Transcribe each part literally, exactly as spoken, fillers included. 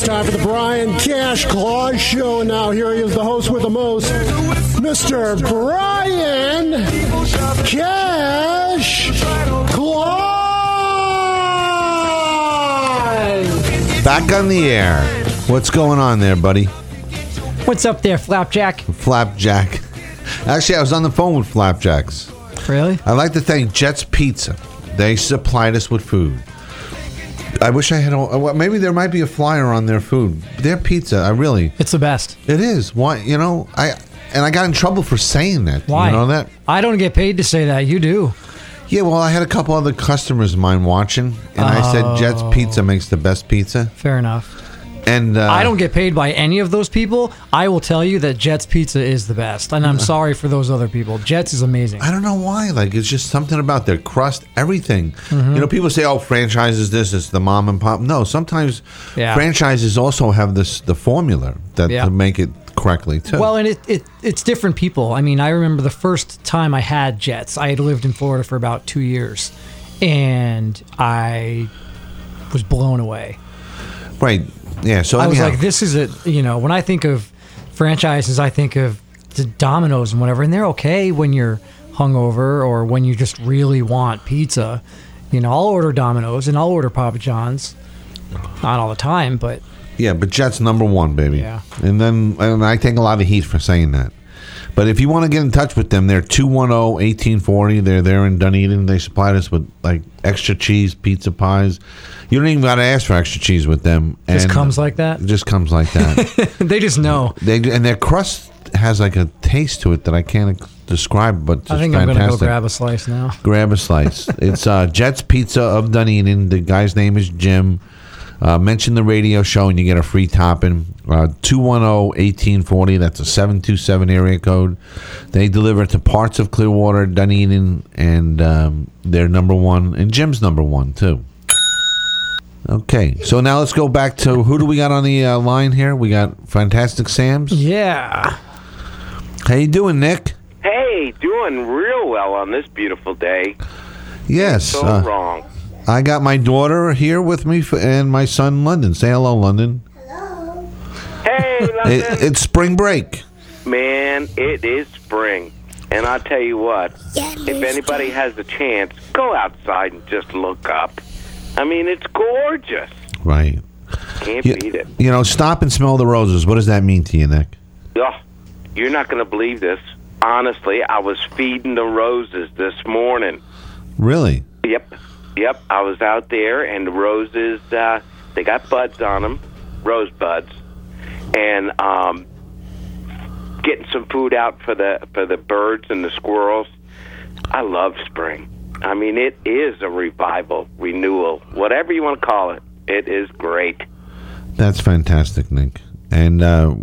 time for the Brian Cash Claus Show. Now here he is, the host with the most, Mister Brian Cash Claus. Back on the air. What's going on there, buddy? What's up there, Flapjack? Flapjack. Actually, I was on the phone with Flapjacks. Really? I'd like to thank Jets Pizza. They supplied us with food. I wish I had. A, maybe there might be a flyer on their food. Their pizza, I really. It's the best. It is. Why? You know, I and I got in trouble for saying that. Why? You know that? I don't get paid to say that. You do. Yeah. Well, I had a couple other customers of mine watching, and oh. I said Jets Pizza makes the best pizza. Fair enough. And uh, I don't get paid by any of those people. I will tell you that Jets Pizza is the best, and I'm sorry for those other people. Jets is amazing. I don't know why. Like, it's just something about their crust, everything. Mm-hmm. You know, people say, "Oh, franchises this, it's the mom and pop." No, sometimes yeah. franchises also have this the formula that yeah. to make it correctly too. Well, and it, it it's different people. I mean, I remember the first time I had Jets. I had lived in Florida for about two years, and I was blown away. Right. Yeah, so I was anyhow. like, this is a, you know, when I think of franchises, I think of the Domino's and whatever, and they're okay when you're hungover or when you just really want pizza. You know, I'll order Domino's and I'll order Papa John's. Not all the time, but. Yeah, but Jets number one, baby. Yeah. And then and I take a lot of heat for saying that. But if you want to get in touch with them, they're two one zero, one eight four zero. They're there in Dunedin. They supplied us with, like, extra cheese, pizza pies. You don't even got to ask for extra cheese with them. It just comes like that? It just comes like that. They just know. They And their crust has, like, a taste to it that I can't describe, but it's I think fantastic. I'm going to go grab a slice now. Grab a slice. It's uh, Jets Pizza of Dunedin. The guy's name is Jim. Uh, mention the radio show and you get a free topping. Uh, two one zero, one eight four zero. That's a seven two seven area code. They deliver to parts of Clearwater, Dunedin, and um, they're number one. And Jim's number one, too. Okay, so now let's go back to who do we got on the uh, line here? We got Fantastic Sam's. Yeah. How you doing, Nick? Hey, doing real well on this beautiful day. Yes. So uh, wrong. I got my daughter here with me for, and my son, London. Say hello, London. Hello. Hey, London. It, it's spring break. Man, it is spring. And I'll tell you what, if anybody has a chance, go outside and just look up. I mean, it's gorgeous. Right. Can't you, beat it. You know, stop and smell the roses. What does that mean to you, Nick? Oh, you're not going to believe this. Honestly, I was feeding the roses this morning. Really? Yep. Yep. I was out there, and the roses, uh, they got buds on them, rose buds, and um, getting some food out for the for the birds and the squirrels. I love spring. I mean, it is a revival, renewal, whatever you want to call it. It is great. That's fantastic, Nick. And uh,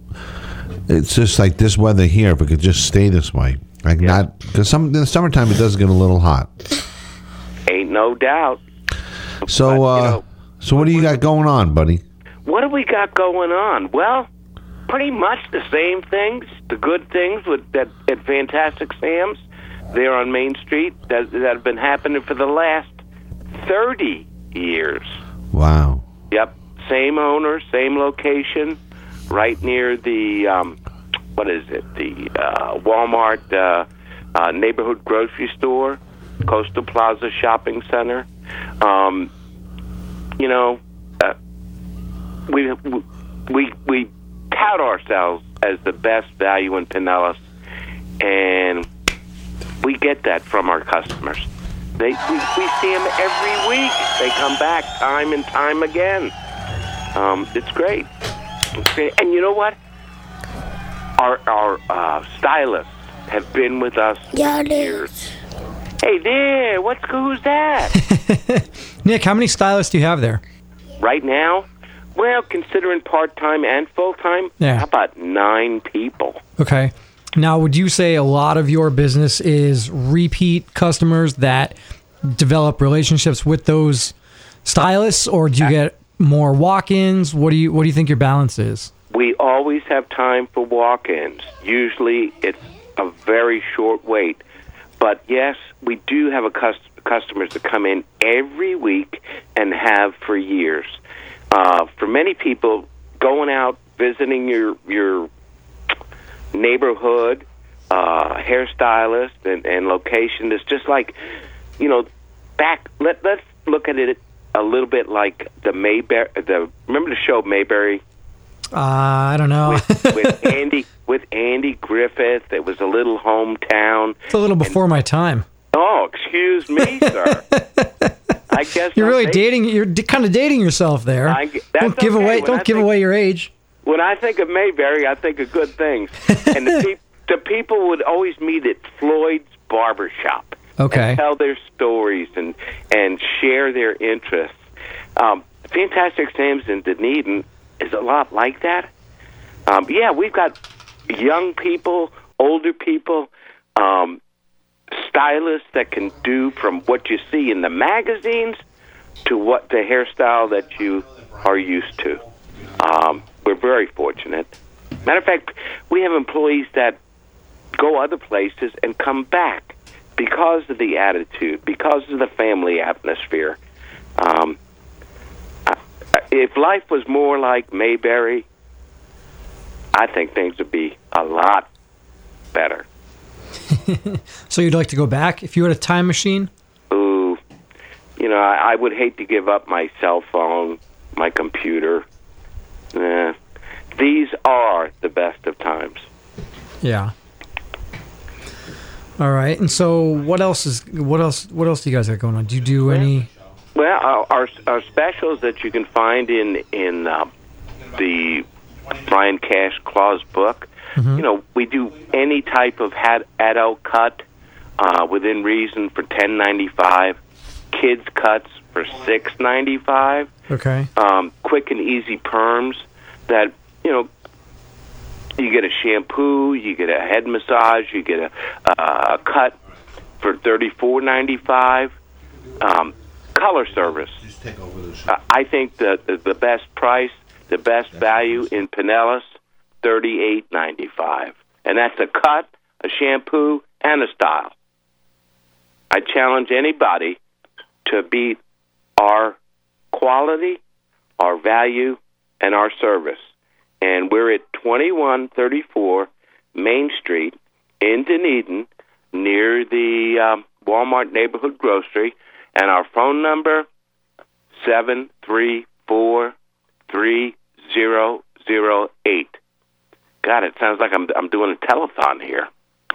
it's just like this weather here, if it could just stay this way. Like yeah. not because some in the summertime it does get a little hot. Ain't no doubt. So, but, uh, you know, so what do you got going on, buddy? What do we got going on? Well, pretty much the same things, the good things with that at Fantastic Sam's there on Main Street that, that have been happening for the last thirty years. Wow. Yep. Same owner, same location, right near the, um, what is it, the uh, Walmart uh, uh, neighborhood grocery store, Coastal Plaza Shopping Center. Um, you know, uh, we, we, we tout ourselves as the best value in Pinellas, and we get that from our customers. They, we, we see them every week. They come back time and time again. Um, it's great. It's great. And you know what? Our our uh, stylists have been with us for years. Hey there, what's who's that? Nick, how many stylists do you have there? Right now? Well, considering part-time and full-time, yeah. How about nine people? Okay. Now, would you say a lot of your business is repeat customers that develop relationships with those stylists, or do you get more walk-ins? What do you What do you think your balance is? We always have time for walk-ins. Usually, it's a very short wait. But yes, we do have a cust- customers that come in every week and have for years. uh, for many people, going out, visiting your your neighborhood uh, hairstylist and, and location is just like, you know, back. Let let's look at it a little bit like the Mayberry. The remember the show Mayberry? Uh, I don't know. with, with Andy with Andy Griffith. It was a little hometown. It's a little before and, my time. Oh, excuse me, sir. I guess you're I'm really dating, dating. You're d- kind of dating yourself there. I, don't give okay. away. When don't I give think, away your age. When I think of Mayberry, I think of good things. And the, pe- the people would always meet at Floyd's Barbershop. Okay. And tell their stories and and share their interests. Um, Fantastic Sam's in Dunedin is a lot like that. Um, yeah, we've got young people, older people, um, stylists that can do from what you see in the magazines to what the hairstyle that you are used to. Um, we're very fortunate. Matter of fact, we have employees that go other places and come back because of the attitude, because of the family atmosphere. Um, if life was more like Mayberry, I think things would be a lot better. So you'd like to go back if you had a time machine? Ooh, you know, I, I would hate to give up my cell phone, my computer. Eh, these are the best of times. Yeah. All right. And so, what else is what else? What else do you guys got going on? Do you do any? Well, our our, our specials that you can find in in uh, the Brian Cash Claus book. Mm-hmm. You know, we do any type of had adult cut uh, within reason for ten ninety five. Kids cuts for six ninety five. Okay. Um, quick and easy perms that, you know, you get a shampoo, you get a head massage, you get a, uh, a cut for thirty-four ninety-five. Um, color service. Uh, I think the, the the best price, the best value in Pinellas, thirty-eight ninety-five, and that's a cut, a shampoo, and a style. I challenge anybody to beat our quality, our value, and our service. And we're at twenty-one thirty-four Main Street in Dunedin, near the um, Walmart Neighborhood Grocery. And our phone number, seven three four, three zero zero eight. God, it sounds like I'm I'm doing a telethon here.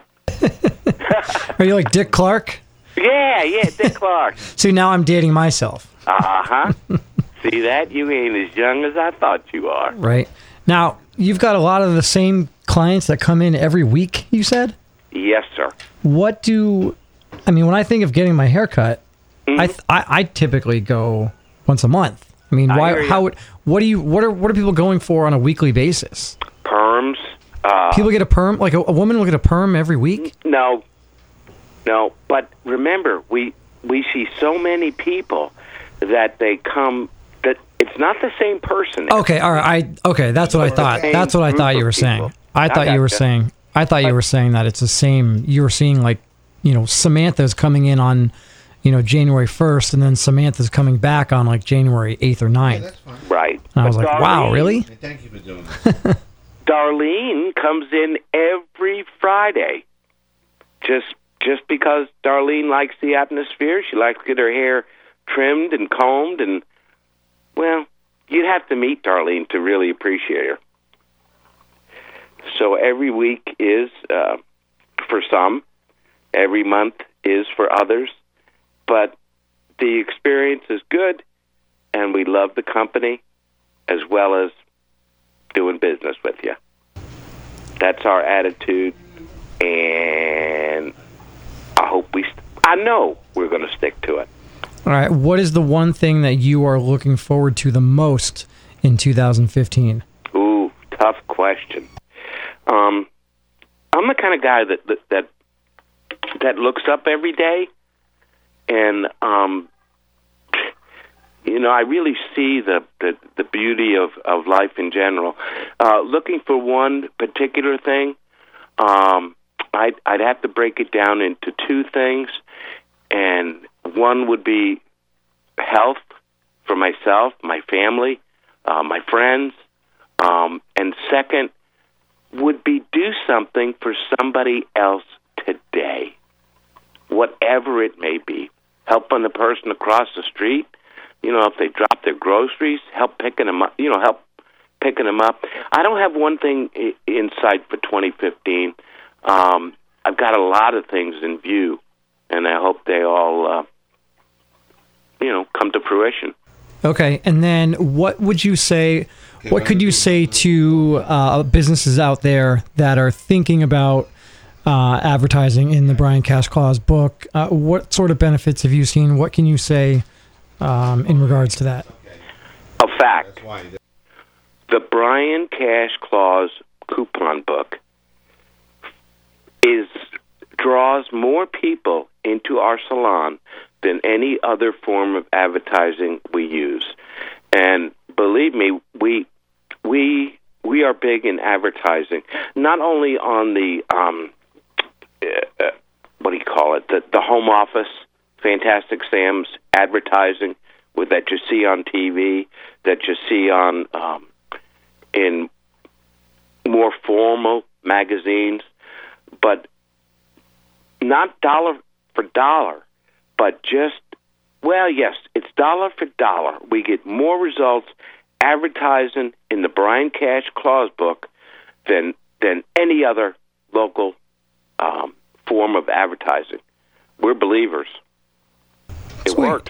Are you like Dick Clark? Yeah, yeah, Dick Clark. See, now I'm dating myself. Uh-huh. See that? You ain't as young as I thought you are. Right. Now, you've got a lot of the same clients that come in every week, you said? Yes, sir. What do... I mean, when I think of getting my hair cut, mm-hmm. I, th- I I typically go once a month. I mean, I why? How? What do you? What are what are people going for on a weekly basis? Perms. Uh, people get a perm. Like a, a woman will get a perm every week. No, no. But remember, we we see so many people that they come that it's not the same person. Okay, all right. I okay. That's what I thought. That's what I thought you were saying. I thought you were saying. I thought you were saying that it's the same. You were seeing like, you know, Samantha's coming in on, you know, January first, and then Samantha's coming back on like January eighth or ninth. Yeah, that's fine. Right. And I was like, Darlene, wow, really? Hey, thank you for doing that. Darlene comes in every Friday. Just just because Darlene likes the atmosphere, she likes to get her hair trimmed and combed, and, well, you'd have to meet Darlene to really appreciate her. So every week is uh, for some. Every month is for others. But the experience is good, and we love the company as well as doing business with you. That's our attitude, and I hope we, st- I know we're going to stick to it. All right. What is the one thing that you are looking forward to the most in two thousand fifteen? Ooh, tough question. Um, I'm the kind of guy that, that, that, that looks up every day, and, um, you know, I really see the, the, the beauty of, of life in general. Uh, looking for one particular thing, um, I'd, I'd have to break it down into two things, and one would be health for myself, my family, uh, my friends. Um, and second would be do something for somebody else today, whatever it may be. Helping the person across the street, you know, if they drop their groceries, help picking them up, you know, help picking them up. I don't have one thing in sight for twenty fifteen. Um, I've got a lot of things in view, and I hope they all, uh, you know, come to fruition. Okay, and then what would you say, what could you say to uh, businesses out there that are thinking about uh, advertising in the Brian Cash Claus book? Uh, what sort of benefits have you seen? What can you say um, in regards to that? A fact. The Brian Cash Claus coupon book is draws more people into our salon than any other form of advertising we use. And believe me, we we we are big in advertising, not only on the um, uh, what do you call it, the, the home office, Fantastic Sam's advertising with that you see on T V, that you see on um, in more formal magazines, but not dollar for dollar. But just, well, yes, it's dollar for dollar. We get more results advertising in the Brian Cash Claus book than than any other local um, form of advertising. We're believers. It Sweet. works.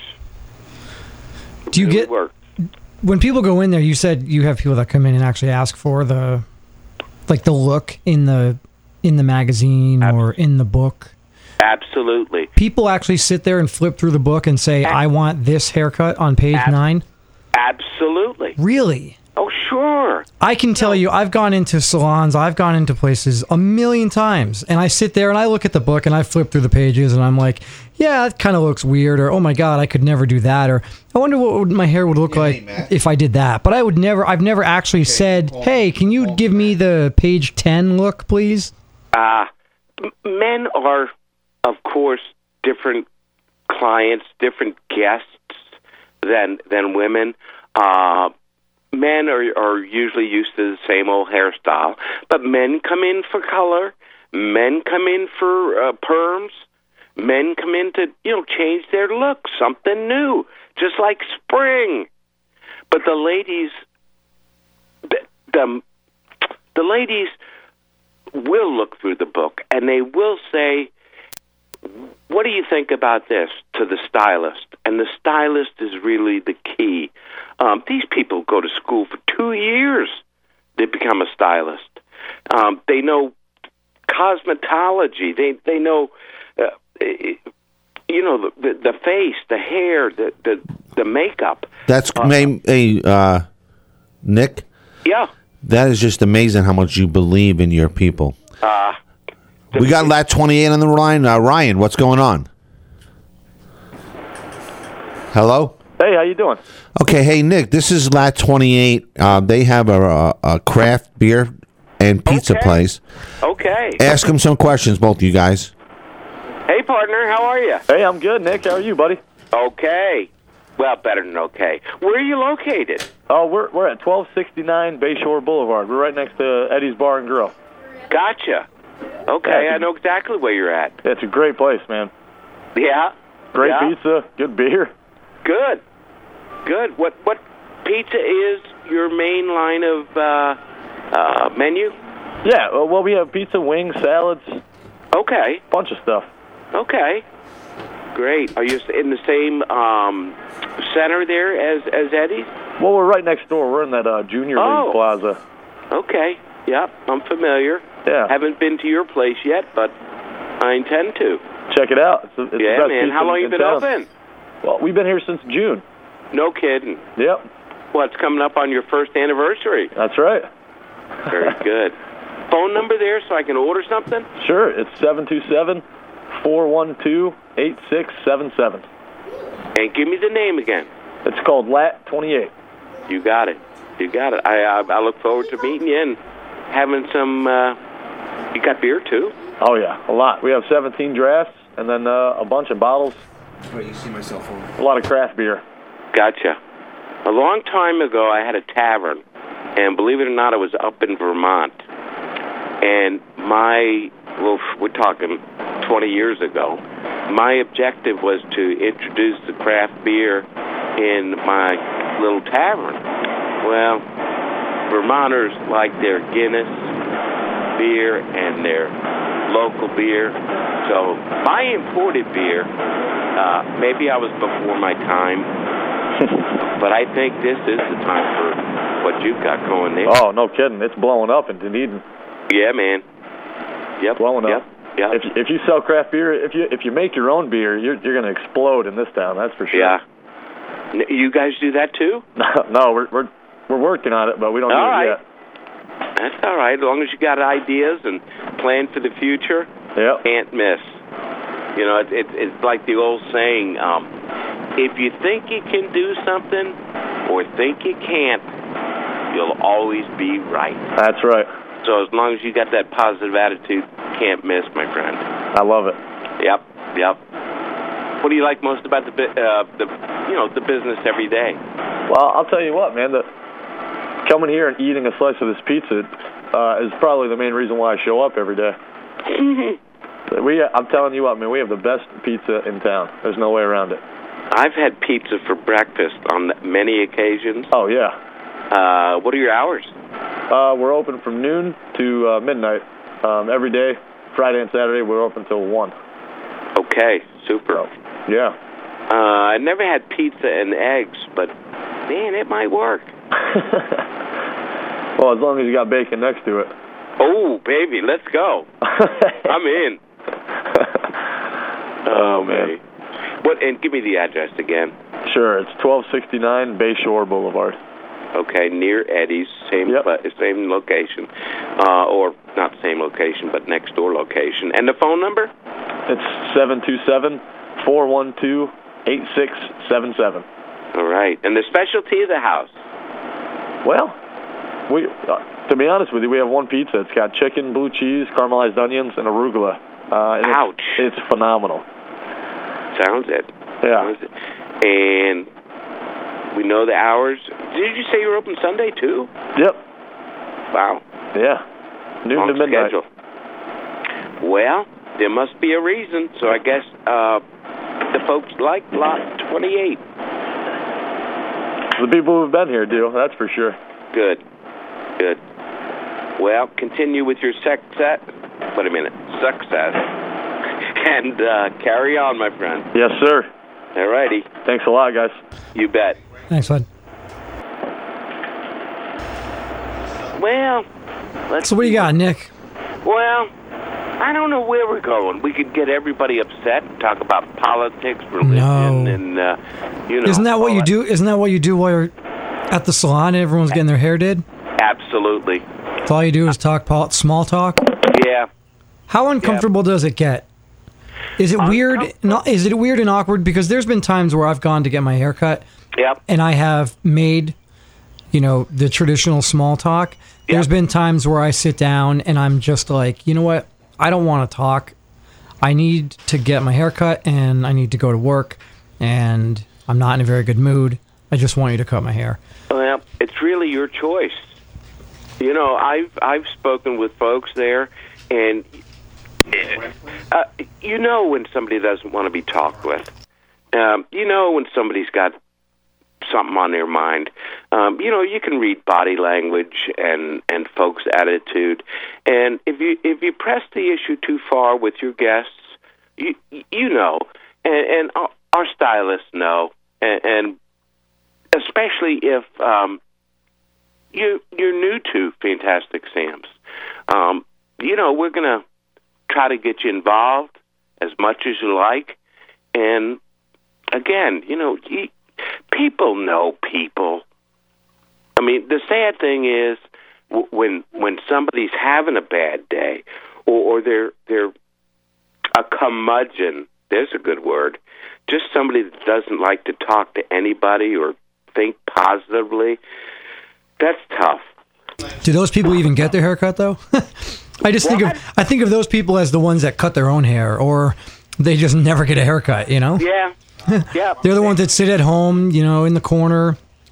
Do you it get, works. when people go in there, you said you have people that come in and actually ask for the, like the look in the in the magazine or in the book? Absolutely. People actually sit there and flip through the book and say, I want this haircut on page Ab- nine? Absolutely. Really? Oh, sure. I can tell you, I've gone into salons, I've gone into places a million times, and I sit there and I look at the book and I flip through the pages and I'm like, yeah, it kind of looks weird, or oh my God, I could never do that, or I wonder what would, my hair would look like if I did that. But I would never, I've never actually said, hey, can you give me the page ten look, please? Uh, m- men are, of course, different clients, different guests than than women. Uh, men are, are usually used to the same old hairstyle, but men come in for color. Men come in for uh, perms. Men come in to, you know, change their look, something new, just like spring. But the ladies, the the, the ladies will look through the book and they will say, what do you think about this, to the stylist? And the stylist is really the key. Um, these people go to school for two years to become a stylist. Um, they know cosmetology. They they know, uh, you know, the, the the face, the hair, the the, the makeup. That's uh, hey, uh, Nick. Yeah. That is just amazing how much you believe in your people. Uh, we got Lat twenty-eight on the line. Uh, Ryan, what's going on? Hello? Hey, how you doing? Okay, hey, Nick, this is Lat twenty-eight. Uh, they have a, a, a craft beer and pizza okay. place. Okay. Ask them some questions, both of you guys. Hey, partner, how are you? Hey, I'm good, Nick. How are you, buddy? Okay. Well, better than okay. Where are you located? Oh, we're we're at twelve sixty-nine Bayshore Boulevard. We're right next to Eddie's Bar and Grill. Gotcha. Okay, Yeah, I know exactly where you're at. It's a great place, man. Yeah. Great yeah. pizza, good beer. Good. Good. What what pizza is your main line of uh, uh, menu? Yeah, well, we have pizza, wings, salads, Okay. bunch of stuff. Okay. Great. Are you in the same um, center there as, as Eddie's? Well, we're right next door. We're in that uh, Junior Oh. League Plaza. Okay. Yep, I'm familiar. Yeah. Haven't been to your place yet, but I intend to. Check it out. It's, the- it's the Yeah, best man. pizza How long in you been town. open? Well, we've been here since June. No kidding. Yep, Well, it's coming up on your first anniversary. that's right. Very good. Phone number there so I can order something? Sure, it's seven two seven, four one two, eight six seven seven. And give me the name again. It's called Lat twenty-eight. You got it. You got it. I I, I look forward to meeting you and having some. Uh, you got beer too? Oh, yeah, a lot. We have seventeen drafts and then uh, a bunch of bottles. Wait, you see my cell phone? A lot of craft beer. Gotcha. A long time ago, I had a tavern, and believe it or not, I was up in Vermont. And my, well, we're talking twenty years ago, my objective was to introduce the craft beer in my little tavern. Well, Vermonters like their Guinness beer and their local beer. So my imported beer, uh, maybe I was before my time, but I think this is the time for what you've got going there. Oh, no kidding. It's blowing up in Dunedin. Yeah, man. Yep. Blowing yep. up. Yep. If if you sell craft beer, if you if you make your own beer, you're you're going to explode in this town. That's for sure. Yeah. You guys do that too? No, we're we're we're working on it, but we don't All do right. it yet. That's all right. As long as you got ideas and plan for the future, Yep. can't miss. You know, it, it, it's like the old saying, um, if you think you can do something or think you can't, you'll always be right. That's right. So as long as you got that positive attitude, can't miss, my friend. I love it. Yep, yep. What do you like most about the bu- uh, the you know the business every day? Well, I'll tell you what, man. The, coming here and eating a slice of this pizza uh, is probably the main reason why I show up every day. we, I'm telling you what, man. We have the best pizza in town. There's no way around it. I've had pizza for breakfast on many occasions. Oh yeah. Uh, what are your hours? Uh, we're open from noon to uh, midnight um, every day. Friday and Saturday we're open till one. Okay, super. So, yeah. Uh, I never had pizza and eggs, but man, it might work. Well, as long as you got bacon next to it. Oh, baby, let's go. I'm in. Oh, man. What? And give me the address again. Sure, it's twelve sixty-nine Bayshore Boulevard. Okay, near Eddie's, same Yep. uh, same location, uh, or not same location, but next door location. And the phone number? It's seven two seven, four one two, eight six seven seven. All right. And the specialty of the house? Well, we uh, to be honest with you, we have one pizza. It's got chicken, blue cheese, caramelized onions, and arugula. Uh, and Ouch. It's, it's phenomenal. Sounds it. Yeah. Sounds it. And we know the hours. Did you say you were open Sunday, too? Yep. Wow. Yeah. Noon Long to midnight. schedule. Well, there must be a reason, so I guess uh, the folks like Lot twenty-eight. The people who've been here do, that's for sure. Good. Good. Well, continue with your success. Wait a minute. Success. And uh, carry on, my friend. Yes, sir. All righty. Thanks a lot, guys. You bet. Thanks, bud. Well, let's So what do you got, Nick? Well, I don't know where we're going. We could get everybody upset and talk about politics, religion, No. and, uh, you know. Isn't that what all you do? Isn't that what you do while you're at the salon and everyone's getting their hair did? Absolutely. So all you do is talk pol- small talk? Yeah. How uncomfortable does it get? Is it weird? No, is it weird and awkward? Because there's been times where I've gone to get my hair cut Yep. and I have made, you know, the traditional small talk. There's Yep. been times where I sit down and I'm just like, you know what? I don't want to talk. I need to get my hair cut and I need to go to work and I'm not in a very good mood. I just want you to cut my hair. Well, it's really your choice. You know, I've I've spoken with folks there, and uh, you know when somebody doesn't want to be talked with. Um, you know when somebody's got something on their mind. Um, you know, you can read body language and, and folks' attitude, and if you if you press the issue too far with your guests, you you know, and, and our, our stylists know, and, and especially if um, you you're new to Fantastic Sam's, um, you know, we're gonna try to get you involved as much as you like, and again, you know, you, people know people. I mean, the sad thing is w- when when somebody's having a bad day, or, or they're they're a curmudgeon. There's a good word. Just somebody that doesn't like to talk to anybody or think positively. That's tough. Do those people even get their hair cut though? I just think of I think of those people as the ones that cut their own hair, or they just never get a haircut. You know? Yeah, yeah. They're the ones that sit at home, you know, in the corner,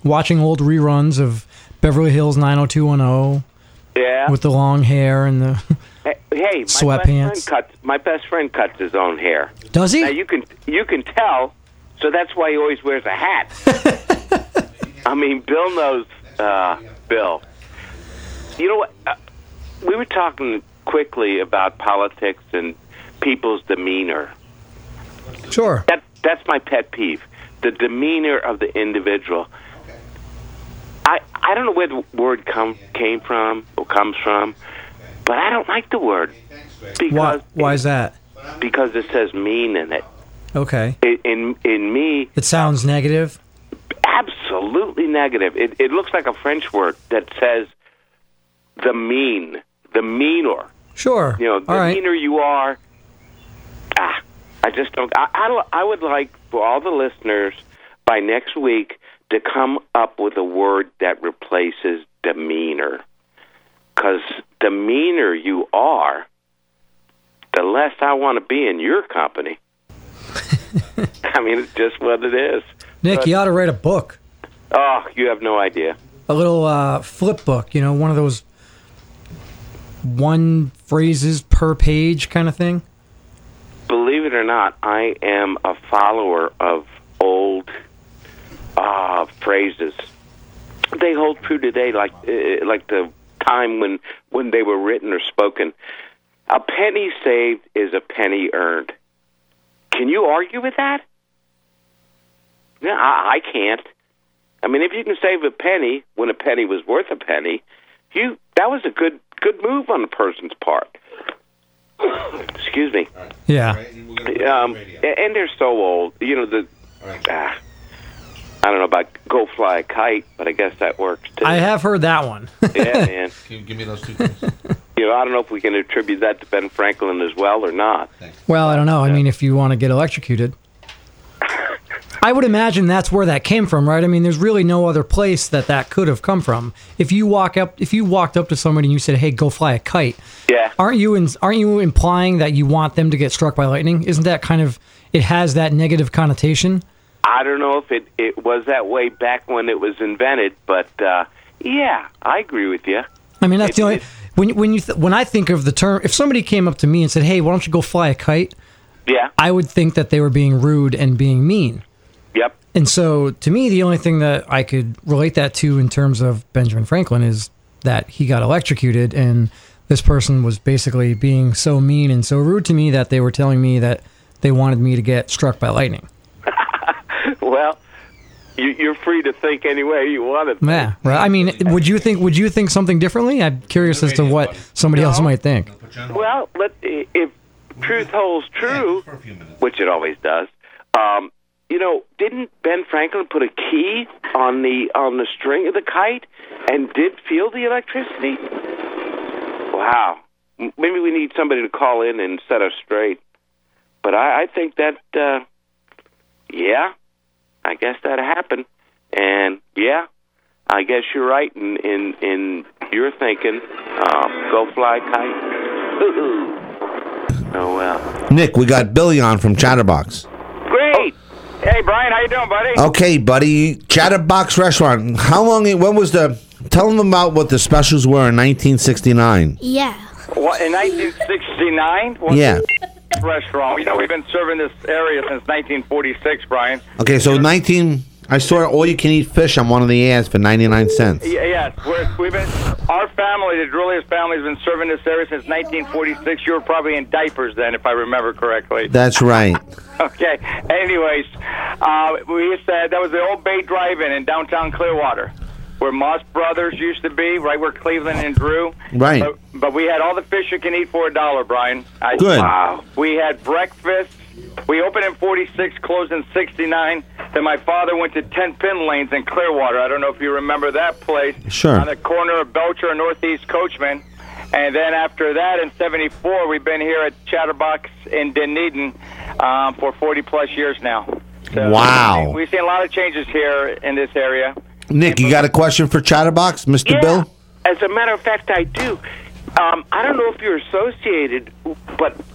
watching old reruns of Beverly Hills nine oh two one oh Yeah. with the long hair and the Hey, hey, my sweatpants. best friend cuts. My best friend cuts his own hair. Does he? Now you can you can tell, so that's why he always wears a hat. I mean, Bill knows. Uh, Bill, you know what? Uh, we were talking quickly about politics and people's demeanor. Sure. That that's my pet peeve. The demeanor of the individual. I I don't know where the word come came from or comes from, but I don't like the word because Why, why is that? because it says mean in it. Okay. In in, in me, It sounds negative. absolutely negative. It it looks like a French word that says the mean, the meaner. Sure. You know, the All right. meaner you are. Ah, I just don't. I, I don't. I would like for all the listeners by next week to come up with a word that replaces demeanor. Because the meaner you are, the less I want to be in your company. I mean, it's just what it is. Nick, But- you ought to write a book. Oh, you have no idea. A little uh, flip book, you know, one of those one phrases per page kind of thing. Believe it or not, I am a follower of old uh, phrases. They hold true today, like uh, like the time when when they were written or spoken. A penny saved is a penny earned. Can you argue with that? No, I, I can't. I mean, if you can save a penny when a penny was worth a penny, you that was a good good move on a person's part. Excuse me. Yeah. Um, and they're so old. You know, the ah, I don't know about go fly a kite, but I guess that works too. I have heard that one. Yeah, man. Can you give me those two things? You know, I don't know if we can attribute that to Ben Franklin as well or not. Well, I don't know. I mean, if you want to get electrocuted. I would imagine that's where that came from, right? I mean, there's really no other place that that could have come from. If you walk up, if you walked up to somebody and you said, "Hey, go fly a kite," Yeah. aren't you in, aren't you implying that you want them to get struck by lightning? Isn't that kind of it has that negative connotation? I don't know if it, it was that way back when it was invented, but uh, yeah, I agree with you. I mean, that's It- the only it- when when you th- when I think of the term, if somebody came up to me and said, "Hey, why don't you go fly a kite?" Yeah. I would think that they were being rude and being mean. Yep. And so, to me, the only thing that I could relate that to in terms of Benjamin Franklin is that he got electrocuted, and this person was basically being so mean and so rude to me that they were telling me that they wanted me to get struck by lightning. Well, you, you're free to think any way you want to. Yeah, right. I mean, would you think would you think something differently? I'm curious as to what somebody else No. might think. Well, let, if truth holds true, for a few minutes. which it always does, um, you know, didn't Ben Franklin put a key on the on the string of the kite and did feel the electricity? Wow. M- Maybe we need somebody to call in and set us straight. But I, I think that, uh, yeah, I guess that happened. And, yeah, I guess you're right in, in, in your thinking. Um, go fly kite. Ooh. Oh, well. Nick, we got Billy on from Chatterbox. Great. Hey, Brian, how you doing, buddy? Okay, buddy. Chatterbox Restaurant. How long? It, when was the? Tell them about what the specials were in nineteen sixty-nine. Yeah. What, in nineteen sixty-nine? What Yeah. restaurant? You know, we've been serving this area since nineteen forty-six, Brian. Okay, so nineteen. I saw all you can eat fish on one of the ads for ninety-nine cents. Yeah, yes, we're, we've been. Our family, the Drulius family, has been serving this area since nineteen forty-six. You were probably in diapers then, if I remember correctly. That's right. Okay. Anyways, uh, we said that was the old Bay Drive-In in downtown Clearwater, where Moss Brothers used to be, right where Cleveland and Drew. Right. But, but we had all the fish you can eat for a dollar, Brian. I, Good. Wow. We had breakfast. We opened in forty-six, closed in sixty-nine. Then my father went to ten Pin Lanes in Clearwater. I don't know if you remember that place. Sure. On the corner of Belcher and Northeast Coachman. And then after that, in seventy-four, we've been here at Chatterbox in Dunedin um, for forty-plus years now. So Wow. We've seen a lot of changes here in this area. Nick, you got a question for Chatterbox, Mister Yeah. Bill? As a matter of fact, I do. Um, I don't know if you're associated, but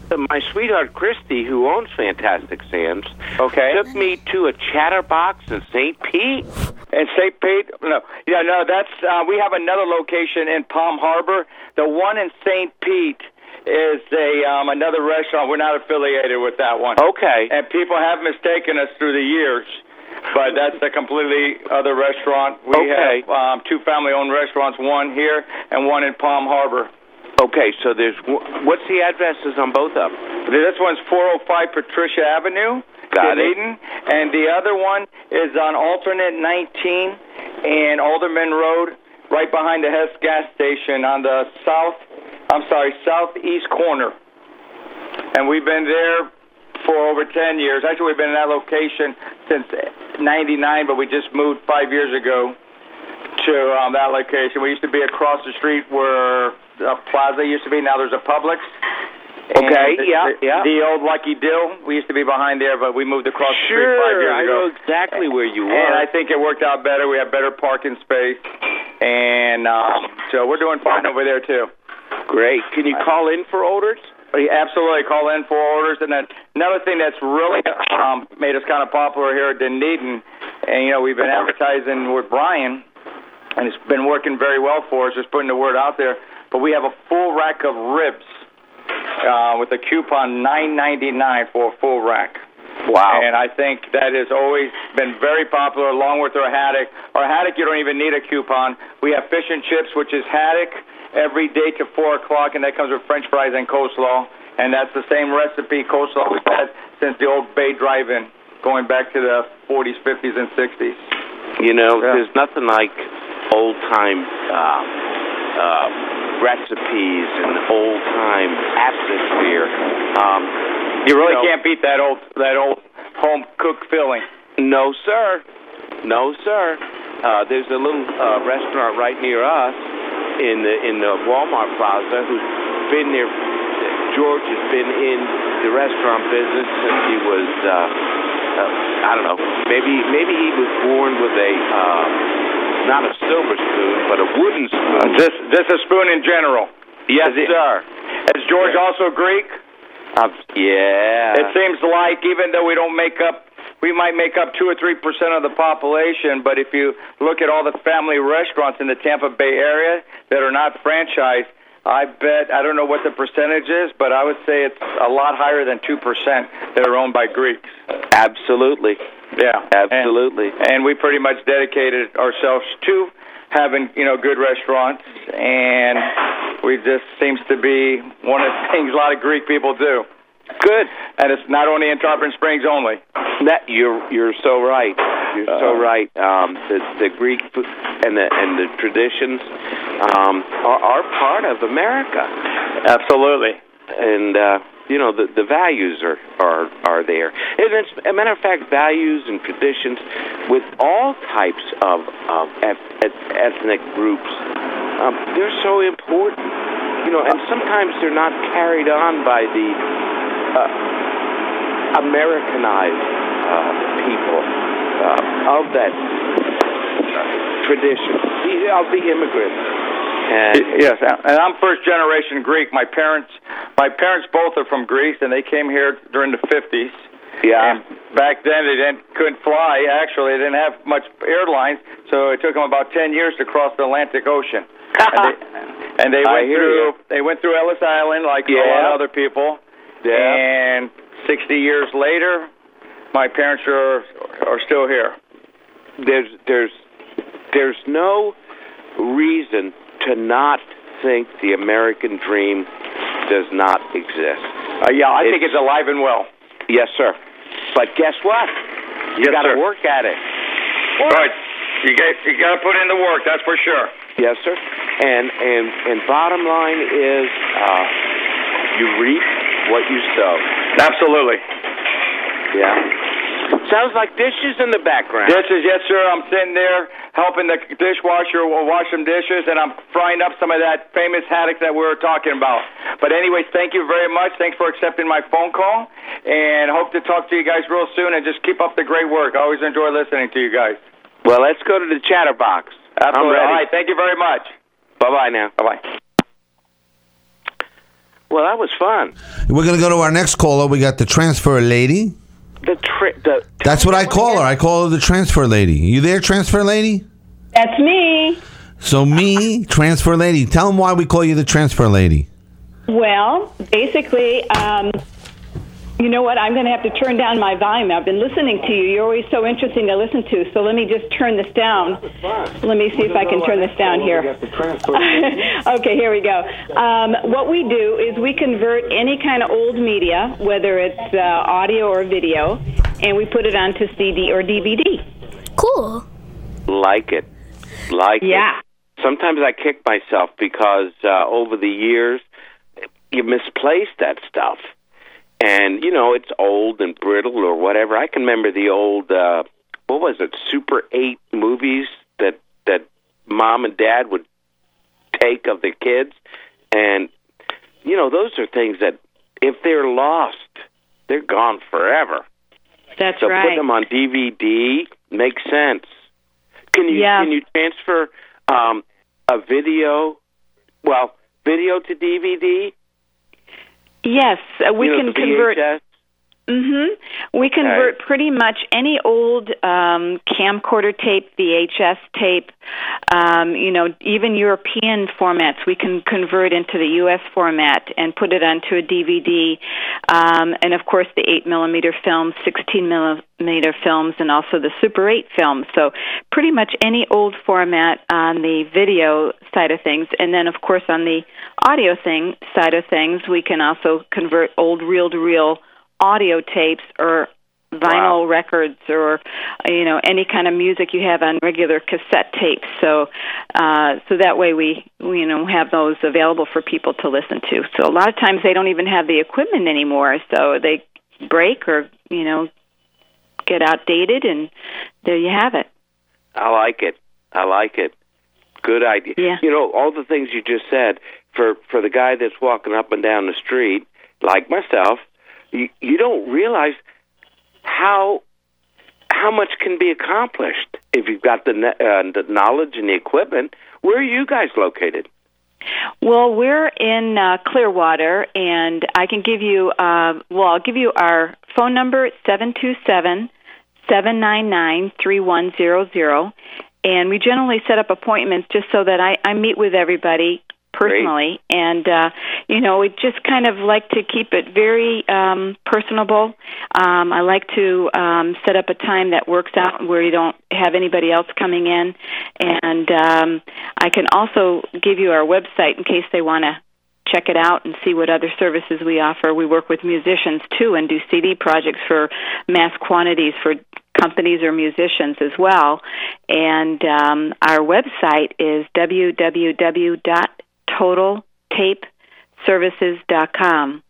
my sweetheart Christy, who owns Fantastic Sam's, Okay. took me to a Chatterbox in Saint Pete. And Saint Pete? No, yeah, no. That's uh, we have another location in Palm Harbor. The one in Saint Pete is a um, another restaurant. We're not affiliated with that one. Okay. And people have mistaken us through the years, but that's a completely other restaurant. We Okay. have um, two family-owned restaurants, one here and one in Palm Harbor. Okay, so there's what's the addresses on both of them? This one's four oh five Patricia Avenue. Got in it. Eden, and the other one is on alternate nineteen and Alderman Road, right behind the Hess gas station on the south, I'm sorry, southeast corner. And we've been there for over ten years. Actually, we've been in that location since ninety-nine, but we just moved five years ago to um, that location. We used to be across the street where the plaza used to be. Now there's a Publix. Okay, And yeah, the, yeah. The old Lucky Dill, we used to be behind there, but we moved across the Sure, street five years I ago. know exactly where you And are. I think it worked out better. We have better parking space, and um, so we're doing fine over there too. Great. Can you call in for orders? Yeah, absolutely, call in for orders. And then another thing that's really um, made us kind of popular here at Dunedin, and you know we've been advertising with Brian, and it's been working very well for us. Just putting the word out there. But we have a full rack of ribs. Uh, with a coupon nine ninety-nine for a full rack. Wow. And I think that has always been very popular, along with our haddock. Our haddock, you don't even need a coupon. We have fish and chips, which is haddock every day to four o'clock, and that comes with French fries and coleslaw. And that's the same recipe coleslaw we've had since the old Bay Drive-In, going back to the forties, fifties, and sixties. You know, Yeah. there's nothing like old-time uh, uh, recipes and old-time atmosphere. Um, You really No. can't beat that old that old home cooked feeling. no, sir. No, sir. Uh, there's a little uh, restaurant right near us in the in the Walmart Plaza who's been there. George has been in the restaurant business since he was, uh, uh, I don't know, maybe maybe he was born with a, uh, not a silver spoon, but a wooden spoon. Uh, just just a spoon in general. Yes, Is he- sir. Is George also Greek? Uh, yeah. It seems like even though we don't make up, we might make up two or three percent of the population, but if you look at all the family restaurants in the Tampa Bay area that are not franchised, I bet, I don't know what the percentage is, but I would say it's a lot higher than two percent that are owned by Greeks. Absolutely. Yeah. Absolutely. And, and we pretty much dedicated ourselves to having, you know, good restaurants, and we just seems to be one of the things a lot of Greek people do. Good. And it's not only in Tarpon Springs only. That you're you're so right. You're so Uh, right. Um, the the Greek food and the and the traditions um, are, are part of America, Absolutely. and uh, you know the the values are are are there. And it's, as a matter of fact, values and traditions with all types of of eth- eth- ethnic groups, um, they're so important. You know, and sometimes they're not carried on by the uh, Americanized uh, people uh, of that uh, tradition, the, of the immigrants. And Yes, and I'm first generation Greek. My parents, my parents both are from Greece, and they came here during the fifties. yeah, And back then they didn't couldn't fly. Actually, they didn't have much airlines, so it took them about ten years to cross the Atlantic Ocean. and they, and they I went hear through you. they went through Ellis Island like a Yeah. lot of other people. Yeah. And sixty years later, my parents are are still here. there's there's there's no reason to not think the American dream does not exist. Uh, yeah, I It's- think it's alive and well. Yes, sir. But guess what? You Yes, got to sir. work at it. Right. You got you got to put in the work. That's for sure. Yes, sir. And and and bottom line is, uh, you reap what you sow. Absolutely. Yeah. Sounds like dishes in the background. Dishes, yes, sir. I'm sitting there helping the dishwasher wash some dishes, and I'm frying up some of that famous haddock that we were talking about. But anyways, thank you very much. Thanks for accepting my phone call, and hope to talk to you guys real soon, and just keep up the great work. I always enjoy listening to you guys. Well, let's go to the Chatterbox. Absolutely. I'm ready. All right, thank you very much. Bye-bye now. Bye-bye. Well, that was fun. We're going to go to our next caller. We got the transfer lady. The tri- the That's what I call her. I call her the transfer lady. You there, transfer lady? That's me. So me, transfer lady. Tell them why we call you the transfer lady. Well, basically, um, you know what? I'm going to have to turn down my volume. I've been listening to you. You're always so interesting to listen to. So let me just turn this down. Let me see if I can turn this down here. Okay, here we go. Um, what we do is we convert any kind of old media, whether it's uh, audio or video, and we put it onto C D or D V D. Cool. Like it. Like Yeah. it. Sometimes I kick myself because uh, over the years, you misplace that stuff. And, you know, it's old and brittle or whatever. I can remember the old, uh, what was it, Super eight movies that, that mom and dad would take of the kids. And, you know, those are things that if they're lost, they're gone forever. That's so right. put them on D V D makes sense. Can you Yeah. can you transfer um, a video, well, video to D V D? Yes, uh, we You know, can the convert. V H S? Mm-hmm. We convert Okay. pretty much any old um, camcorder tape, V H S tape, um, you know, even European formats. We can convert into the U S format and put it onto a D V D, um, and of course the eight millimeter films, sixteen millimeter films, and also the Super eight films. So pretty much any old format on the video side of things, and then of course on the audio thing side of things, we can also convert old reel-to-reel audio tapes or vinyl Wow. records or you know any kind of music you have on regular cassette tapes. So uh, so that way we, we you know have those available for people to listen to. So a lot of times they don't even have the equipment anymore, so they break or you know get outdated, and there you have it. I like it. I like it. Good idea. Yeah. You know, all the things you just said, for, for the guy that's walking up and down the street, like myself, you, you don't realize how how much can be accomplished if you've got the, uh, the knowledge and the equipment. Where are you guys located? Well, we're in uh, Clearwater, and I can give you, uh, well, I'll give you our phone number, seven two seven, seven nine nine, three one zero zero, and we generally set up appointments just so that I, I meet with everybody personally, Great. and, uh, you know, we just kind of like to keep it very um, personable. Um, I like to um, set up a time that works out where you don't have anybody else coming in, and um, I can also give you our website in case they want to check it out and see what other services we offer. We work with musicians, too, and do C D projects for mass quantities for companies or musicians as well. And um, our website is w w w dot total tape services dot com.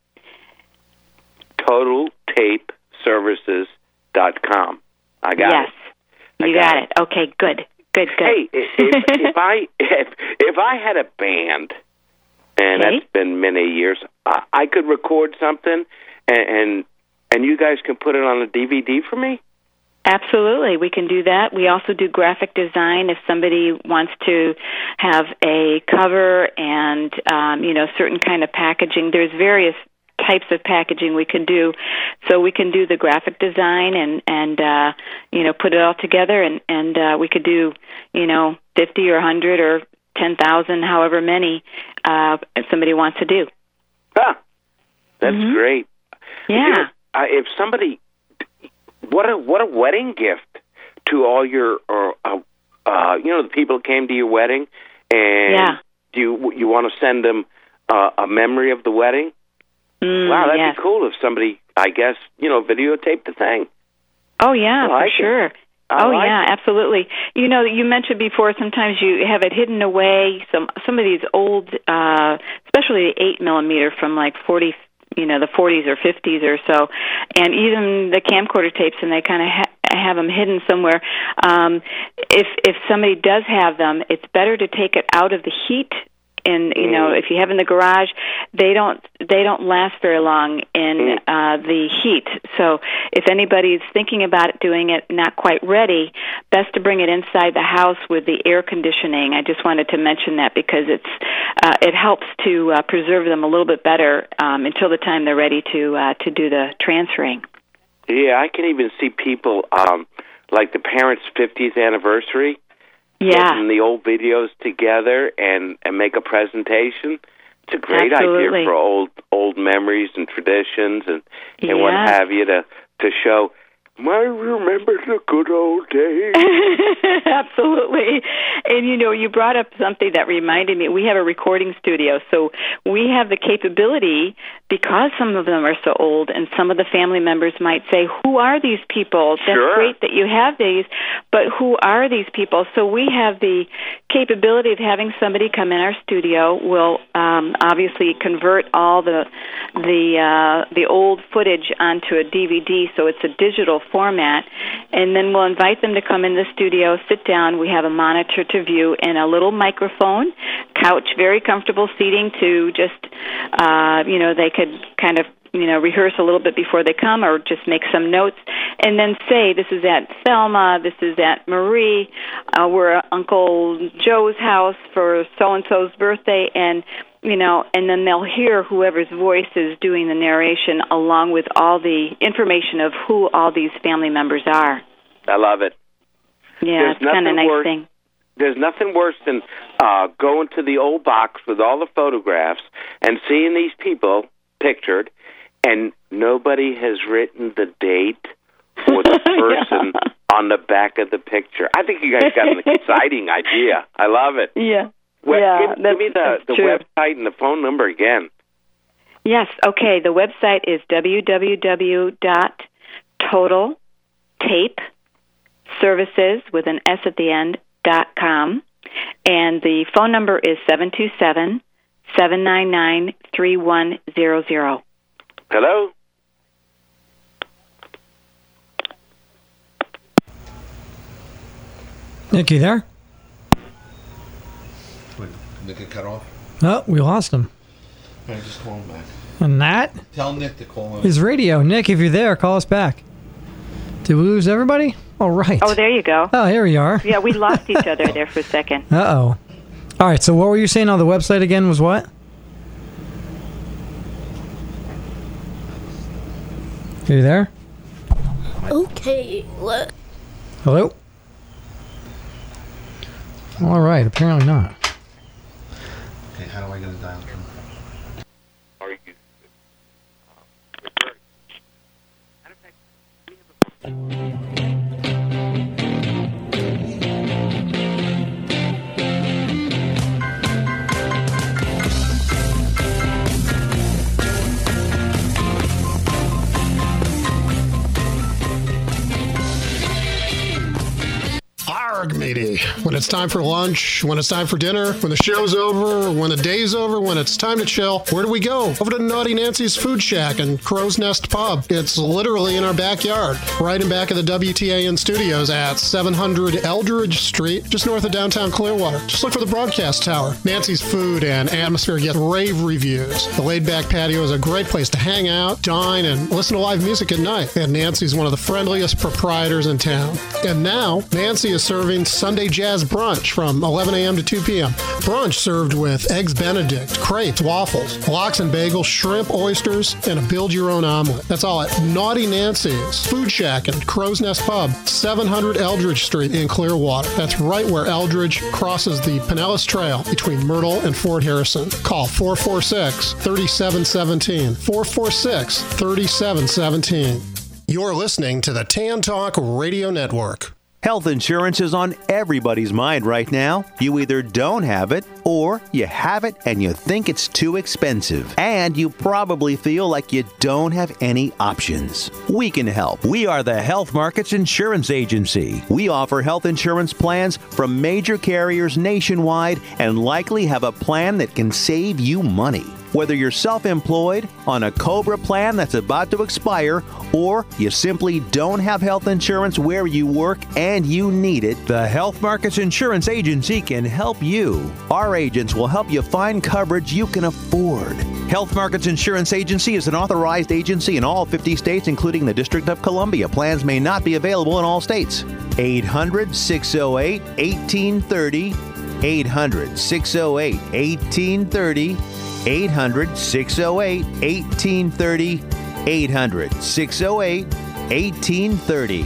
total tape services dot com. I got yes, it. Yes, you got, got it. it. Okay, good, good, good. Hey, if, if I if, if I had a band, and okay. that's been many years, I, I could record something, and, and and you guys can put it on a D V D for me? Absolutely, we can do that. We also do graphic design if somebody wants to have a cover and, um, you know, certain kind of packaging. There's various types of packaging we can do. So we can do the graphic design and, and uh, you know, put it all together, and, and uh, we could do, you know, fifty or one hundred or ten thousand, however many uh, if somebody wants to do. Ah, that's mm-hmm. great. Yeah. You know, uh, if somebody... What a what a wedding gift to all your, uh, uh, you know, the people that came to your wedding, and yeah. do you you want to send them uh, a memory of the wedding? Mm, wow, that'd yes. be cool if somebody, I guess, you know, videotaped the thing. Oh yeah, I like for sure. It. I oh like yeah, it. absolutely. You know, you mentioned before sometimes you have it hidden away. Some some of these old, uh, especially the eight millimeter from like forty. You know, the forties or fifties or so, and even the camcorder tapes, and they kind of ha- have them hidden somewhere. Um, if if somebody does have them, it's better to take it out of the heat And you know, if you have in the garage, they don't they don't last very long in uh, the heat. So if anybody's thinking about doing it, not quite ready, best to bring it inside the house with the air conditioning. I just wanted to mention that because it's uh, it helps to uh, preserve them a little bit better um, until the time they're ready to uh, to do the transferring. Yeah, I can even see people um, like the parents' fiftieth anniversary. Yeah. Getting the old videos together and, and make a presentation. It's a great Absolutely. idea for old old memories and traditions and, and Yeah. what have you to, to show, I remember the good old days. Absolutely. And, you know, you brought up something that reminded me. We have a recording studio, so we have the capability, because some of them are so old, and some of the family members might say, who are these people? That's Sure. great that you have these, but who are these people? So we have the capability of having somebody come in our studio. We'll um, obviously convert all the the uh, the old footage onto a D V D, so it's a digital format, and then we'll invite them to come in the studio, sit down. We have a monitor to view and a little microphone, couch, very comfortable seating to just, uh, you know, they could kind of, you know, rehearse a little bit before they come or just make some notes and then say, this is at Thelma, this is at Marie, uh, we're at Uncle Joe's house for so-and-so's birthday, and you know, and then they'll hear whoever's voice is doing the narration along with all the information of who all these family members are. I love it. Yeah, There's it's kind of a nothing nice worse- thing. There's nothing worse than uh, going to the old box with all the photographs and seeing these people pictured, and nobody has written the date or the person Yeah. on the back of the picture. I think you guys got an exciting idea. I love it. Yeah. Well, yeah, give, give that's, me the, that's the true. website and the phone number again. Yes, okay. The website is w w w dot total tape services with an S at the end dot com, and the phone number is seven two seven, seven nine nine, three one zero zero. Hello? Nick, you there? Nick get cut off? Oh, we lost him. All right, just call him back. And that Tell Nick to call him. is radio. Nick, if you're there, call us back. Did we lose everybody? All right. Oh, there you go. Oh, here we are. Yeah, we lost each other there for a second. Uh-oh. All right, so what were you saying on the website again was what? Are you there? Okay, let. Hello? All right, apparently not. Okay, how do I get a dial tone? Are you? Arg, matey. When it's time for lunch, when it's time for dinner, when the show's over, when the day's over, when it's time to chill, where do we go? Over to Naughty Nancy's Food Shack and Crow's Nest Pub. It's literally in our backyard, right in back of the W T A N studios at seven hundred Eldridge Street, just north of downtown Clearwater. Just look for the broadcast tower. Nancy's food and atmosphere get rave reviews. The laid-back patio is a great place to hang out, dine, and listen to live music at night. And Nancy's one of the friendliest proprietors in town. And now, Nancy is serving Sunday Jazz Brunch from eleven a.m. to two p.m. Brunch served with eggs Benedict, crepes, waffles, lox and bagels, shrimp, oysters, and a build-your-own omelet. That's all at Naughty Nancy's Food Shack and Crow's Nest Pub, seven hundred Eldridge Street in Clearwater. That's right where Eldridge crosses the Pinellas Trail between Myrtle and Fort Harrison. Call four four six, three seven one seven, four four six, three seven one seven. You're listening to the Tan Talk Radio Network. Health insurance is on everybody's mind right now. You either don't have it or you have it and you think it's too expensive. And you probably feel like you don't have any options. We can help. We are the Health Markets Insurance Agency. We offer health insurance plans from major carriers nationwide and likely have a plan that can save you money. Whether you're self-employed, on a COBRA plan that's about to expire, or you simply don't have health insurance where you work and you need it, the Health Markets Insurance Agency can help you. Our agents will help you find coverage you can afford. Health Markets Insurance Agency is an authorized agency in all fifty states, including the District of Columbia. Plans may not be available in all states. eight hundred, six oh eight, eighteen thirty. eight hundred, six oh eight, eighteen thirty. eight hundred, six oh eight, eighteen thirty. eight hundred, six oh eight, eighteen thirty.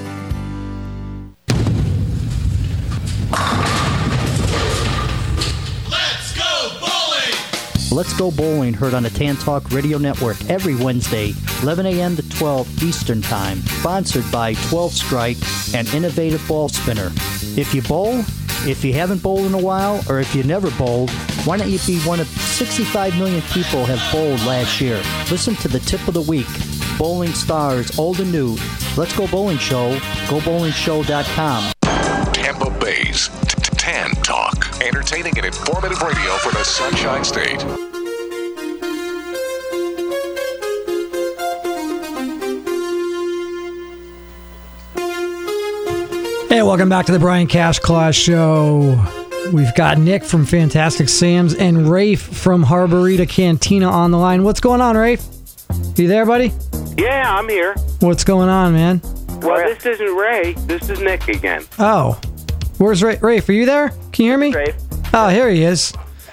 Let's Go Bowling, heard on the Tan Talk Radio Network every Wednesday, eleven a.m. to twelve Eastern Time. Sponsored by twelve Strike and Innovative Ball Spinner. If you bowl, if you haven't bowled in a while, or if you never bowled, why don't you be one of sixty-five million people have bowled last year? Listen to the Tip of the Week. Bowling stars, old and new. Let's Go Bowling Show. go bowling show dot com. Tampa Bay's Tan Talk. Entertaining and informative radio for the Sunshine State. Hey, welcome back to the Brian Cash Class Show. We've got Nick from Fantastic Sam's and Rafe from Harborita Cantina on the line. What's going on, Rafe? You there, buddy? Yeah, I'm here. What's going on, man? Well, this isn't Ray. This is Nick again. Oh. Where's Rafe? Rafe, are you there? Can you hear me? Rafe. Oh, here he is.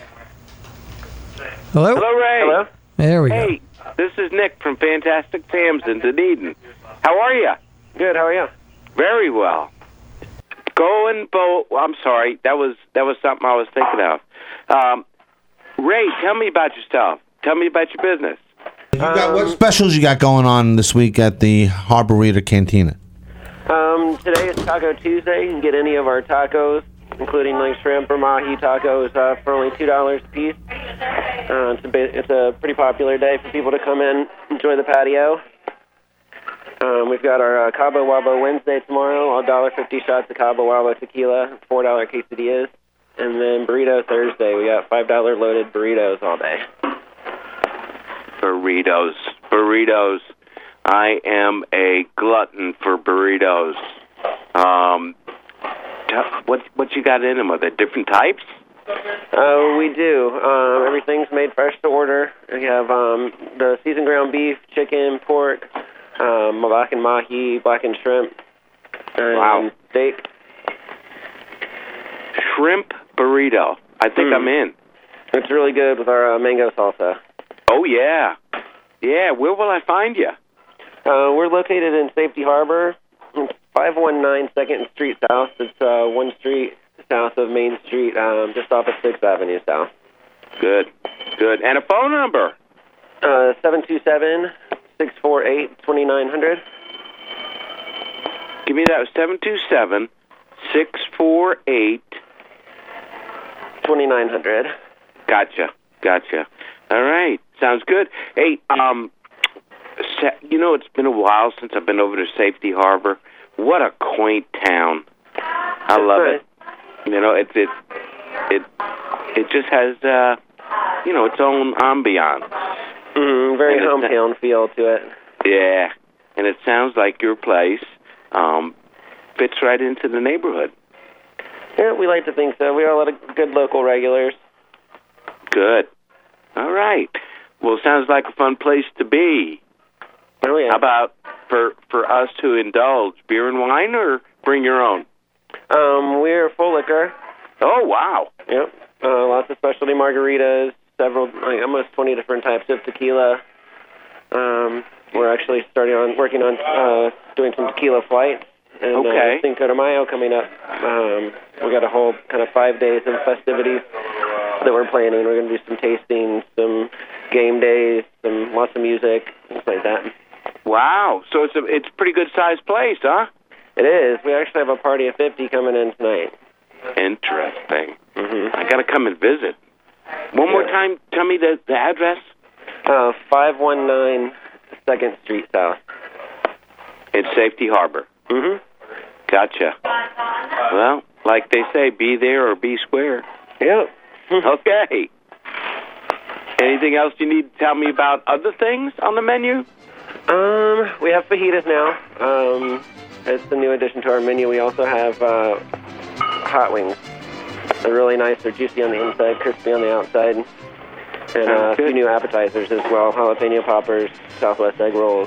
Hello? Hello, Ray. Hello. There we hey, go. This is Nick from Fantastic Sam's in Dunedin. How are you? Good. How are you? Very well. Going bowl. I'm sorry. That was that was something I was thinking of. Um, Ray, tell me about yourself. Tell me about your business. You got, what specials you got going on this week at the Harborita Cantina? Um, today is Taco Tuesday. You can get any of our tacos, including like shrimp or mahi tacos, uh, for only two dollars a piece. Uh, it's a bit, it's a pretty popular day for people to come in, enjoy the patio. Um, we've got our uh, Cabo Wabo Wednesday tomorrow, all one dollar fifty shots of Cabo Wabo tequila, four dollar quesadillas. And then Burrito Thursday, we got five dollar loaded burritos all day. Burritos. Burritos. I am a glutton for burritos. Um, t- what what you got in them? Are there different types? Uh, we do. Um, everything's made fresh to order. We have um, the seasoned ground beef, chicken, pork, um, black and mahi, black and shrimp, and wow. steak. Shrimp burrito. I think mm. I'm in. It's really good with our uh, mango salsa. Oh, yeah. Yeah, where will I find you? Uh, we're located in Safety Harbor. It's five one nine second Street South. It's uh, one street south of Main Street, um, just off of sixth Avenue South. Good, good. And a phone number? Uh, seven two seven, six four eight, two nine zero zero. Give me that, seven two seven, six four eight, two nine zero zero. Gotcha, gotcha. All right, sounds good. Hey, um... you know, it's been a while since I've been over to Safety Harbor. What a quaint town. I love it. You know, it it it it just has uh, you know, its own ambiance. Mm, very and hometown feel to it. Yeah, and it sounds like your place um, fits right into the neighborhood. Yeah, we like to think so. We have a lot of good local regulars. Good. All right. Well, it sounds like a fun place to be. Oh, yeah. How about for for us to indulge, beer and wine, or bring your own? Um, we're full liquor. Oh, wow. Yep. Uh, lots of specialty margaritas, several, like almost twenty different types of tequila. Um, we're actually starting on working on uh, doing some tequila flights. And, okay. Uh, Cinco de Mayo coming up. Um, we got a whole kind of five days of festivities that we're planning. We're going to do some tastings, some game days, some lots of music, things like that. Wow. So it's a it's a pretty good sized place, huh? It is. We actually have a party of fifty coming in tonight. Interesting. Mm-hmm. I got to come and visit. One yeah. more time, tell me the, the address. Uh, five one nine second Street South. In Safety Harbor. Mm-hmm. Gotcha. Well, like they say, be there or be square. Yep. Okay. Anything else you need to tell me about other things on the menu? Um, we have fajitas now. Um, it's the new addition to our menu. We also have uh, hot wings. They're really nice. They're juicy on the inside, crispy on the outside. And uh, a few new appetizers as well. Jalapeno poppers, Southwest egg rolls.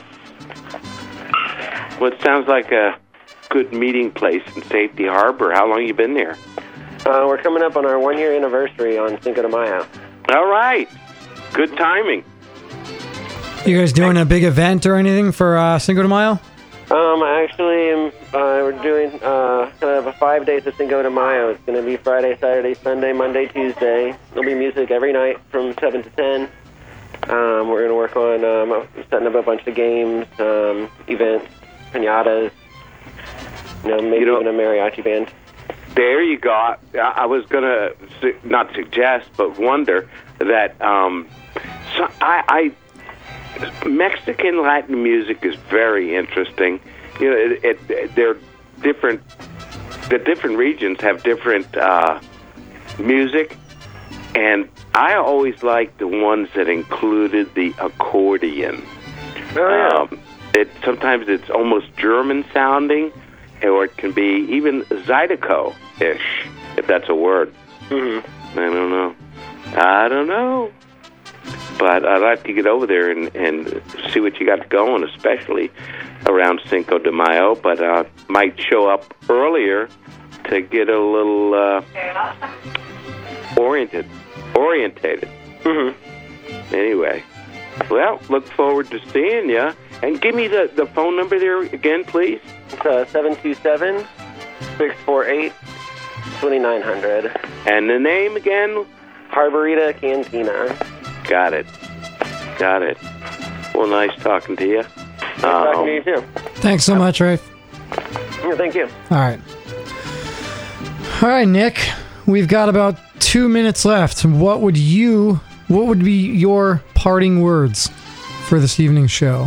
Well, it sounds like a good meeting place in Safety Harbor. How long you been there? Uh, we're coming up on our one-year anniversary on Cinco de Mayo. All right. Good timing. You guys doing a big event or anything for uh, Cinco de Mayo? Um, actually, um, uh, we're doing uh, kind of a five days of Cinco de Mayo. It's going to be Friday, Saturday, Sunday, Monday, Tuesday. There'll be music every night from seven to ten. Um, we're going to work on um, setting up a bunch of games, um, events, piñatas, you know, maybe you know, even a mariachi band. There you go. I, I was going to su- not suggest, but wonder that um, so I, I Mexican Latin music is very interesting. You know, it, it, it, they're different. The different regions have different uh, music, and I always liked the ones that included the accordion. Oh, yeah. Um, it sometimes it's almost German sounding, or it can be even Zydeco-ish, if that's a word. Mm-hmm. I don't know. I don't know. But I'd like to get over there and, and see what you got going, especially around Cinco de Mayo. But I uh, might show up earlier to get a little uh, oriented, orientated. Mm-hmm. Anyway, well, look forward to seeing you. And give me the, the phone number there again, please. It's uh, seven two seven, six four eight, two nine zero zero. And the name again? Harborita Cantina. Got it. Got it. Well, nice talking to you. Nice um, talking to you, too. Thanks so much, Rafe. Yeah, thank you. All right. All right, Nick. We've got about two minutes left. What would you, what would be your parting words for this evening's show?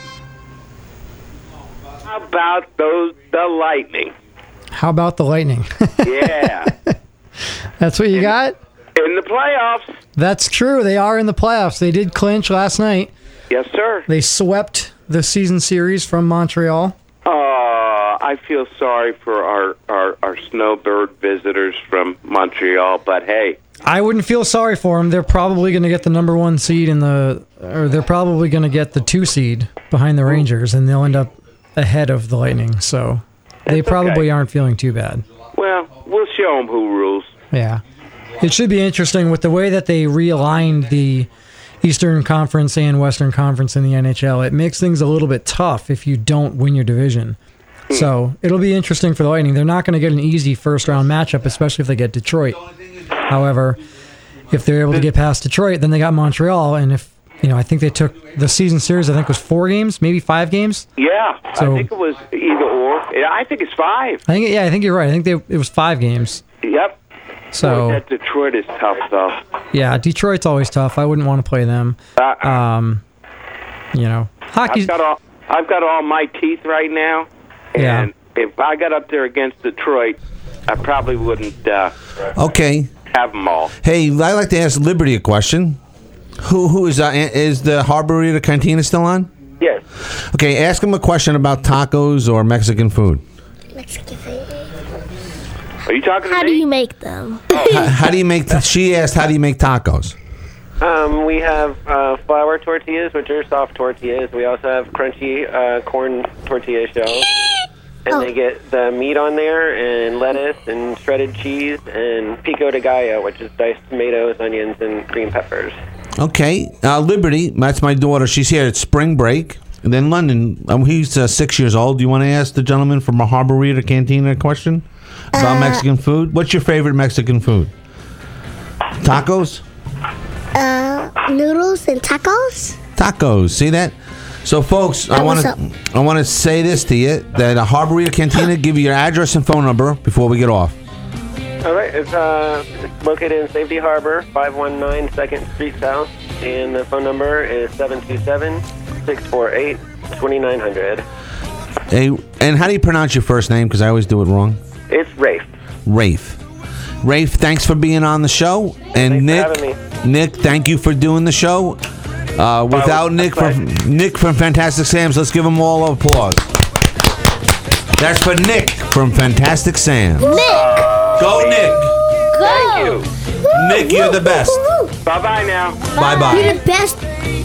How about those, the Lightning? How about the Lightning? Yeah. That's what you in, got? In the playoffs. That's true. They are in the playoffs. They did clinch last night. Yes, sir. They swept the season series from Montreal. Uh, I feel sorry for our, our, our snowbird visitors from Montreal, but hey. I wouldn't feel sorry for them. They're probably going to get the number one seed in the, or they're probably going to get the two seed behind the Rangers, and they'll end up ahead of the Lightning. So they That's probably okay. aren't feeling too bad. Well, we'll show them who rules. Yeah. It should be interesting with the way that they realigned the Eastern Conference and Western Conference in the N H L. It makes things a little bit tough if you don't win your division. So it'll be interesting for the Lightning. They're not going to get an easy first-round matchup, especially if they get Detroit. However, if they're able to get past Detroit, then they got Montreal. And if, you know, I think they took the season series, I think was four games, maybe five games. Yeah, So- I think it was either or. I think it's five. I think, yeah, I think you're right. I think they, it was five games. Yep. So Boy, that Detroit is tough, though. yeah, Detroit's always tough. I wouldn't want to play them. Uh, Um, you know, hockey's. I've got all I've got all my teeth right now, Yeah. and if I got up there against Detroit, I probably wouldn't uh, Okay. have them all. Hey, I'd like to ask Liberty a question. Who who is uh, is the Harborita Cantina still on? Yes. Okay, ask him a question about tacos or Mexican food. Mexican food. Are you talking to How me? do you make them? how, how do you make? Ta- she asked, "How do you make tacos?" Um, we have uh, flour tortillas, which are soft tortillas. We also have crunchy uh, corn tortilla shells. And Oh. they get the meat on there, and lettuce, and shredded cheese, and pico de gallo, which is diced tomatoes, onions, and green peppers. Okay, uh, Liberty. That's my daughter. She's here at spring break. And then London. Um, he's uh, six years old. Do you want to ask the gentleman from a Harborita Cantina a question about Uh, Mexican food? What's your favorite Mexican food? Tacos. Uh, noodles and tacos? Tacos. See that? So, folks, I Hey, want what's to I want to say this to you: that a Harborita Cantina, give you your address and phone number before we get off. All right, it's uh, located in Safety Harbor, five one nine second Street South, and the phone number is seven two seven, six four eight, two nine zero zero. Hey, and how do you pronounce your first name? Because I always do it wrong. It's Rafe. Rafe. Rafe, thanks for being on the show. And Thanks Nick, for having Nick, thank you for doing the show. Uh, without Nick from Nick from Fantastic Sam's, let's give them all applause. That's for Nick from Fantastic Sam's. Nick! Go, Nick! Go! Thank you. Nick, you're the best. Bye bye now. Bye bye. You're the best.